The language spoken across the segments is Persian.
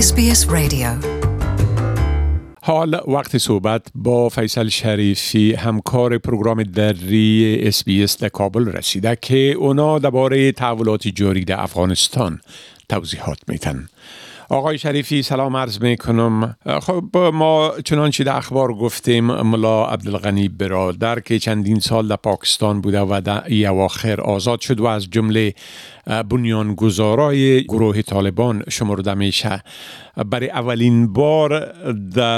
SBS Radio. حال وقت صحبت با فیصل شریفی همکار پروگرام دری SBS در کابل رسیده که اونا درباره تحولات جاری در افغانستان توضیحات میتن. آقای شریفی سلام عرض میکنم. خب ما چنانچه در اخبار گفتیم ملا عبدالغنی برادر که چندین سال در پاکستان بوده و در ای اواخر آزاد شد و از جمله بنیانگذارای گروه طالبان شمرده میشه، برای اولین بار در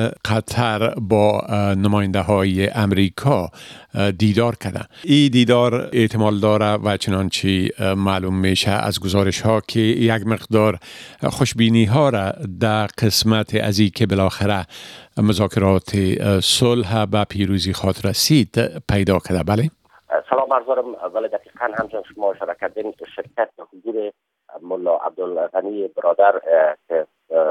قطر با نماینده های امریکا دیدار کرده. این دیدار احتمال داره و چنانچه معلوم میشه از گزارش ها که یک مقدار خوشبینی ها را در قسمت از این که بالاخره مذاکرات صلح به پیروزی خواهد رسید پیدا کرده. بله سلام عرض دارم. ولی دقیقاً همچنان شما اشاره کردین شرکت به حضور ملا عبدالغنی برادر که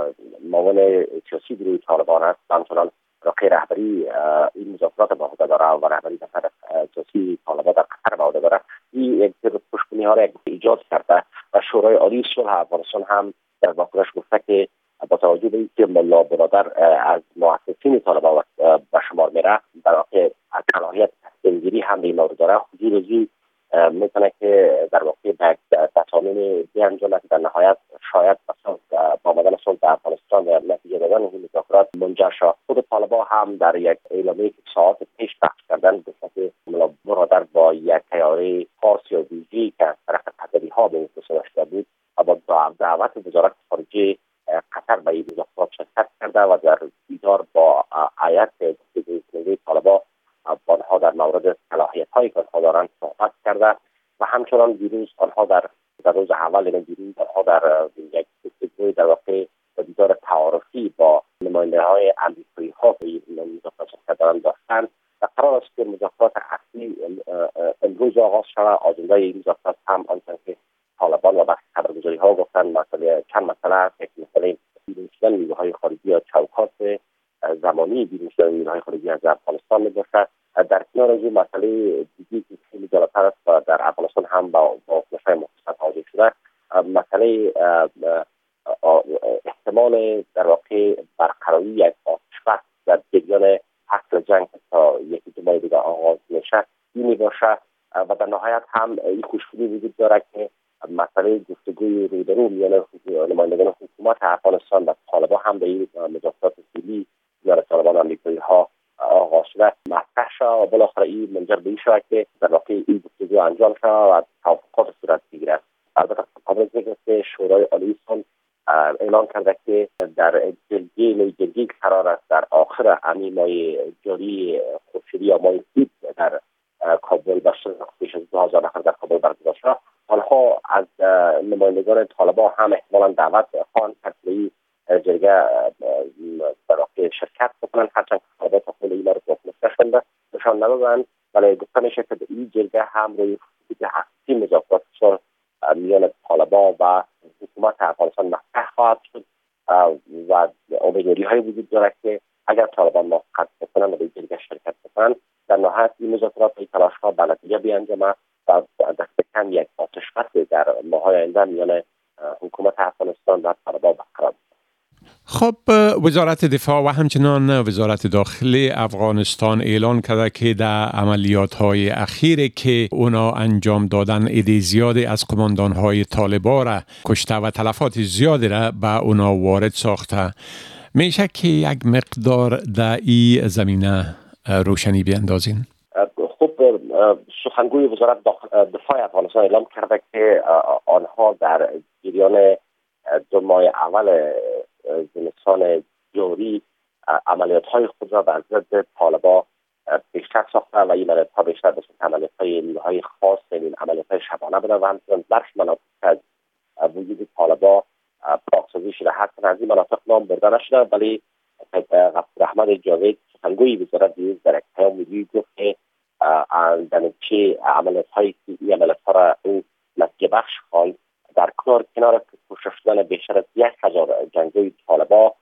معاون سیاسی گروه طالبان است، همچنان راقی رهبری این مذاکرات به عهده داره و رهبری دفتر سیاسی طالبان در قطر به عهده داره، این یک خوشبینی ها را ایجاد کرده و شورای عالی صلح افغانستان هم در واکنش گفته که با توجه به اینکه ملا برادر از مؤسسین طالبان به شمار میره، در واقع از صلاحیت تصمیم‌گیری هم به این مورد داره، حضور زی میتونه که در واقع به تصامیم بیانجامه که در نهایت شاید با آمدن صلح در افغانستان و نتیجه دادن این مذاکرات منجر شد. خود طالبان هم در یک اعلامیه که ساعات پیش پخش کردن گفته که ملا برادر با یک طیاره خاص یا ویژه‌ای که از طرف قطری‌ها به این گزارش شده بود و با دعوت وزارت خارجه قطر به این مذاکرات شرکت کرده و در دیدار با هیئت گفتگوی طالبان با آنها در مورد صلاحیت‌هایی که آنها دارند صحبت کرده و همچنان دیروز آنها در روز اول دیروز آنها در یک گفتگوی در واقع دیدار تعارفی با نماینده‌های آمریکایی‌ها به این مذاکرات شرکت داشتند و قرار است که مذاکرات اصلی امروز آغاز شود. آجنده این مذاکرات هم آنچه که طالبان و بخش خبرگزاری‌ها گفتند چند مسئله است. یک مسئله بیرون شدن نیروهای خارجی یا چوکات زمانی بیرون شدن نیروهای خارجی از افغانستان میباشد. در کنار از این مسئله دیگری که خیلی جالب‌تر است و در افغانستان هم با نشای مختصات واضح شده، مسئله احتمال در واقع برقراری یک آتش‌بس در جریان فصل جنگ تا یکی دو ماه دیگر آغاز میشه این باشه و در نهایت هم این خوشبینی وجود داره که مسئله گفتگوی روبرو میان نمایندگان حکومت افغانستان و طالبان هم به این مذاکرات صلحی میان طالبان و آمریکایی‌ها آغاز شده مطرح شد و بالاخره این منجر به این شد که در واقع این گفتگو انجام شد و توافقات صورت بگیرد. البته قبل از اینکه شورای عالی صلح اعلان کرده که در جلگه‌ای قرار است در آخر همین ماه جاری خورشیدی یا ماه تیر در کابل بیش از 2000 نفر در کابل برگزار شد. آنها از نمایندگان طالبان هم احتمالاً دعوت خواهند کرد که این جلگه در واقع شرکت بکنند، هرچند که طالبان تا حال اینا رو واکنش نشان ندادند، ولی گفته میشه که این جلگه هم روی حقیقی مذاکرات صلح میان طالبان و حکومت افغانستان مطرح خواهد شد و امیدواری‌های وجود دارد که اگر طالبان موافقت بکنند و به جلگه شرکت بکنند، در نهایت این مذاکرات و تلاش‌ها به نتیجه بیانجامد و دست کم یک آتش‌بس در ماه‌های آینده میان حکومت افغانستان و طالبان برقرار. خب وزارت دفاع و همچنان وزارت داخلی افغانستان اعلان کرده که در عملیات‌های اخیری که اونا انجام دادن عده زیادی از قماندان‌های طالبان را کشته و تلفات زیادی را به اونا وارد ساخته. میشه که یک مقدار در این زمینه روشنی بیندازین؟ خب سخنگوی وزارت دفاع افغانستان اعلام کرده که آنها در جریان دو ماه اول زمستان جاری عملیات‌های خود را بر ضد طالبان بیشتر ساخته و این عملیات‌ها بیشتر به صورت عملیات‌های نیروهای خاص، این عملیات‌های شبانه بوده و همچنین برخی مناطق از وجود طالبان پاکسازی شده. حتی از این مناطق نام برده نشده، ولی غفور احمد جاوید سخنگوی وزارت دیروز در یک پیام ویدیویی گفت که در نتیجه عملیات‌هایی که این عملیات‌ها را او نتیجه بخش خواهد در کنار کشته شدن بیشتر از 1000 جنگجوی طالبان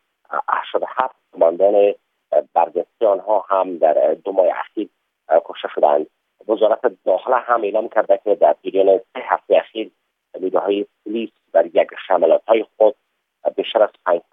87 کماندان برجسته آنها هم در 2 ماه اخیر کشته شدند. وزارت داخله هم اعلام کرده که در جریان 3 هفته اخیر نیروهای پلیس در یک حملات‌های خود بیشتر از 500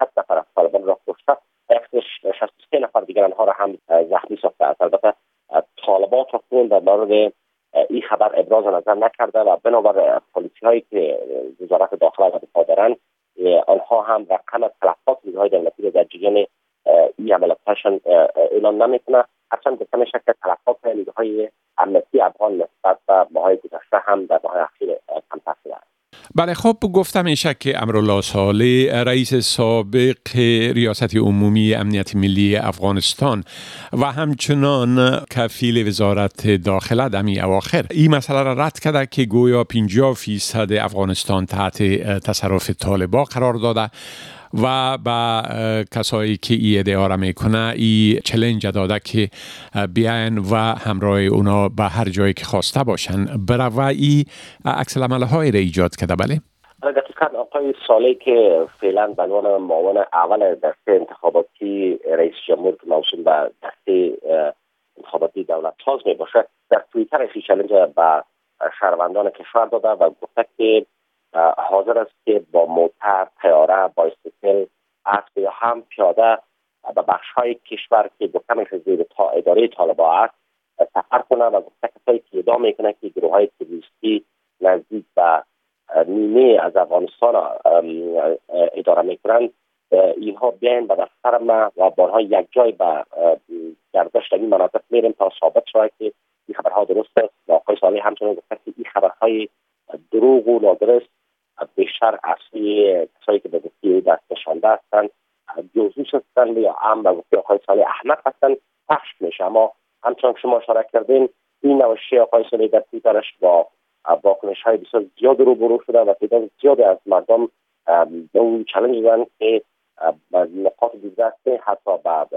مورد این خبر ابراز نظر نکرده و بنابر پلیسی هایی که وزارت داخله و دفاع دارند آنها هم رقم تلفات نیروهای دولتی را در جریان این عملیاتشان اعلام نمیکنه، هرچند به کمی شکل تلفات نیروهای امنیتی افغان نسبت به ماهای گذشته هم در ماهای اخیر کمتر شده است. بله، خب گفتم میشه که امرالله صالح رئیس سابق ریاست عمومی امنیت ملی افغانستان و همچنان کفیل وزارت داخله در اواخر این مسئله را رد کرده که گویا 50% افغانستان تحت تصرف طالبان قرار داده و با کسایی که این ادعا را میکنه این چالش داده که بیاین و همراه اونا به هر جایی که خواسته باشن برای و این عکس العمل‌های را ایجاد کرده. بله دقیقاً آقای صالح که فعلا به عنوان معاون اول دسته انتخاباتی رئیس جمهور که موسوم به دسته انتخاباتی دولت ساز می باشه در توییتر خیش چالش به شهروندان کشور داده و گفته که حاضر است که با موتر، طیاره، بایسکل، اسب یا هم پیاده به بخش‌های کشور که گفتمش زیر اداره طالبان است سفر کنه و گفته کسایی که ادعا میکنه که گروه‌های تروریستی نزدیک به نیمه از افغانستان اداره میکنند اینها بیاین به دفتر ما و با آنها یک جای به گردش در این مناطق میریم تا ثابت شود که این خبرها درست است. و آقای صالح همچنین گفته که این خبرهای دروغ و نادرست بیشتر اصلی کسایی که به گفته دست نشانده هستند جاسوس هستند یا هم به گفته آقای صالح احمق هستند پخش میشه. اما همچنان که شما اشاره کردین این نوشته آقای صالح در توییترش با واکنش های بسیار زیاد روبرو شده و تعداد زیادی از مردم به اون چالش دادن که نقاط دیگه حتی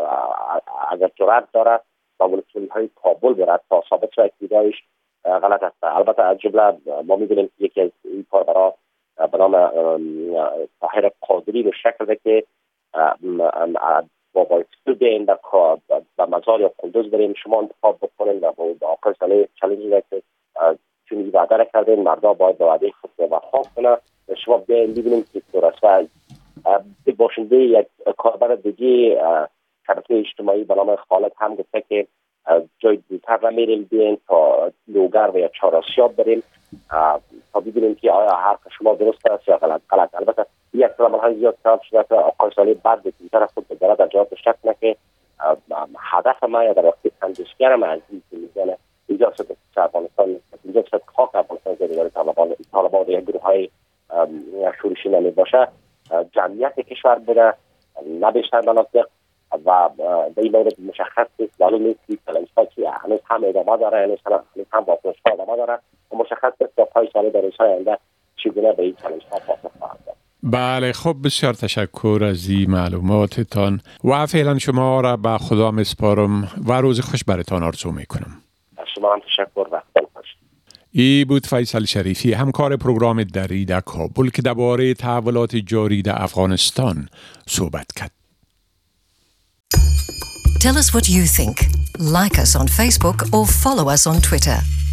اگر جرأت دارد با ولسوالی های کابل برد تا ثابت شود که ادعایش غلط است. البته از جمله ما می‌بینیم که یکی از این کاربرا به نام طاهر قادری رو شکل ده که با بایسکل بیاین به مزار یا قندوز بریم شما انتخاب بکنین و با آقای صالح چالش ده که چون این وعده را کردین مردم باید به وعده خود وفا کنه شما بیاین ببینیم که درست و باشنده یک کاربر دیگه شبکه اجتماعی به نام خالد هم گفته که جای دوتر را میریم بیاین تا لوگر و یا چهارآسیاب بریم تا ببینیم که آیا حرف شما درست است یا غلط. البته یک کلمه زیاد کار شده که آقای صالح بعد به توییتر خود بگره در جواب شک نه که هدف ما یا در وقت تندشگر ما از این میزنه اینجا شده که افغانستان اینجا شده خاک افغانستان زیر طالبان یا گروه های شورشی نمی باشه جمعیت کشور بوده نه بیشتر مناطق و به این مورد مشخص است معلوم نیست که کلمه‌ها که هنوز هم ادامه داره هنوز هم واکنش‌ها ادامه داره و مشخص است که آقای صالح در روزهای آینده چگونه به این کلمه‌ها پاسخ خواهد داد. بله، خب بسیار تشکر از این معلوماتتان و فعلا شما را به خدا میسپارم و روز خوش براتان آرزو میکنم. شما هم تشکر و خدا خوش. ای بود فیصل شریفی، همکار پروگرام دری در کابل که درباره تحولات جاری در افغانستان صحبت کرد. Tell us what you think. Like us on Facebook or follow us on Twitter.